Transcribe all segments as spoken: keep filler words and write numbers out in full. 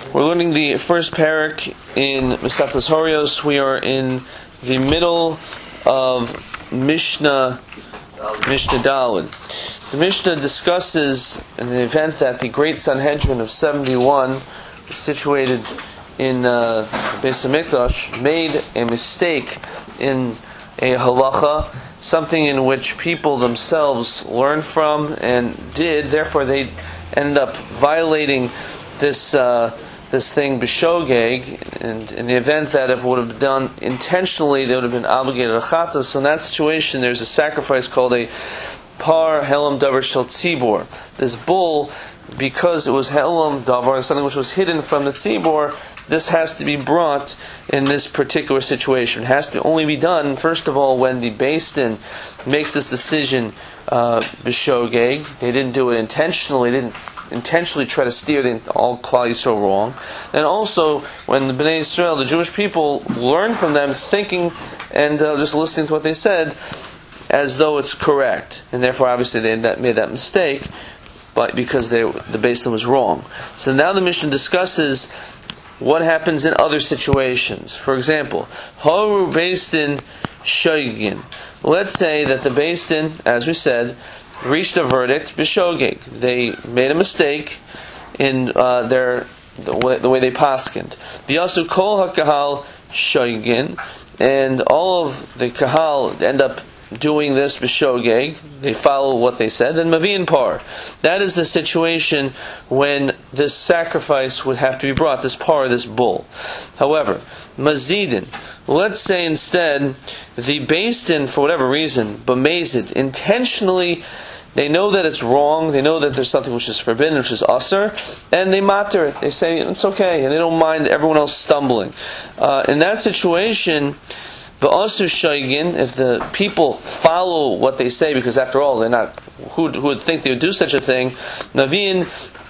We're learning the first parak in Masechtas Horios. We are in the middle of Mishnah, Mishnah Daled. The Mishnah discusses in the event that the Great Sanhedrin of seventy-one, situated in uh, Beis Hamikdash, made a mistake in a halacha, something in which people themselves learned from and did. Therefore, they ended up violating this uh, this thing b'shogeg, and in the event that if it would have been done intentionally, they would have been obligated a chata. So in that situation, there's a sacrifice called a par helam davar shel tzibor. This bull, because it was helam davar, something which was hidden from the tzibor, this has to be brought in this particular situation. It has to only be done, first of all, when the Beis Din makes this decision uh, b'shogeg. They didn't do it intentionally. They didn't intentionally try to steer the, all Klal Yisrael wrong. And also, when the Bnei Yisrael, the Jewish people, learn from them, thinking and uh, just listening to what they said, as though it's correct. And therefore, obviously, they made that mistake, but because they, the Beis Din was wrong. So now the Mishnah discusses what happens in other situations. For example, Haru Beis Din Shoygin. Let's say that the Beis Din, as we said, reached a verdict b'shogeg. They made a mistake in uh, their the way, the way they paskined. V'yasu kol hakahal shoygin, and all of the kahal end up doing this b'shogeg. They follow what they said, and mavi'in par. That is the situation when this sacrifice would have to be brought, this par, this bull. However, mazidin, let's say instead the Beis Din, for whatever reason, b'mezid, intentionally, they know that it's wrong, they know that there's something which is forbidden, which is asur, and they matter it. They say it's okay, and they don't mind everyone else stumbling. Uh, in that situation, the asur shaygin, if the people follow what they say, because after all, they're not, who, who would think they would do such a thing, navin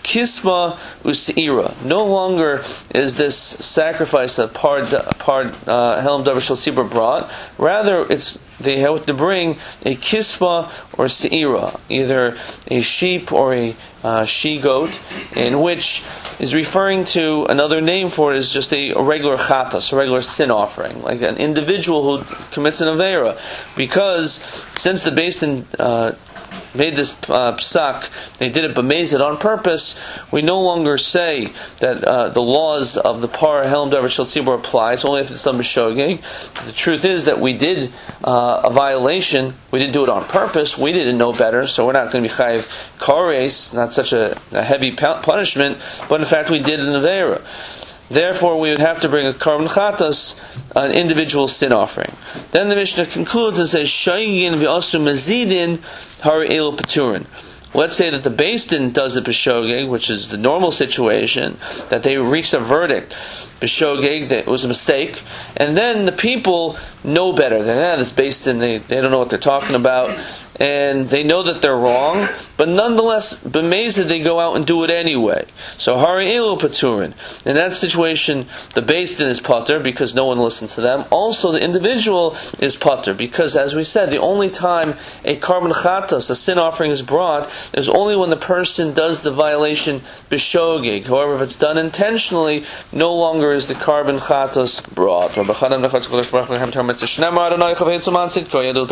kisma useira. No longer is this sacrifice a par par helam davar shel tzibor brought. Rather, it's they have to bring a kisma or seira, either a sheep or a uh, she-goat, in which is referring to another name for it is just a, a regular chatas, a regular sin offering, like an individual who commits an avera. Because since the Beis Din uh, made this uh, psak, they did it b'mezid on purpose, we no longer say that uh, the laws of the par helam davar shel tzibor apply. It's only if it's done b'shogeg. The truth is that we did uh, a violation. We didn't do it on purpose. We didn't know better, so we're not going to be chayiv kares, not such a, a heavy punishment, but in fact we did an avera. Therefore, we would have to bring a karban chatas, an individual sin offering. Then the Mishnah concludes and says, "Shaygin v'asu mazidin hari elu paturin." Let's say that the Beis Din does it b'shogeg, which is the normal situation, that they reached a verdict b'shogeg, that it was a mistake, and then the people know better. They're, ah, this Beis Din, they, they don't know what they're talking about, and they know that they're wrong, but nonetheless, b'mezid, they go out and do it anyway. So, hari elu paturin. In that situation, the Beis Din is pater, because no one listened to them. Also, the individual is pater, because, as we said, the only time a karban chatas, a sin offering, is brought is only when the person does the violation b'shogeg. However, if it's done intentionally, no longer is the karban chatas brought.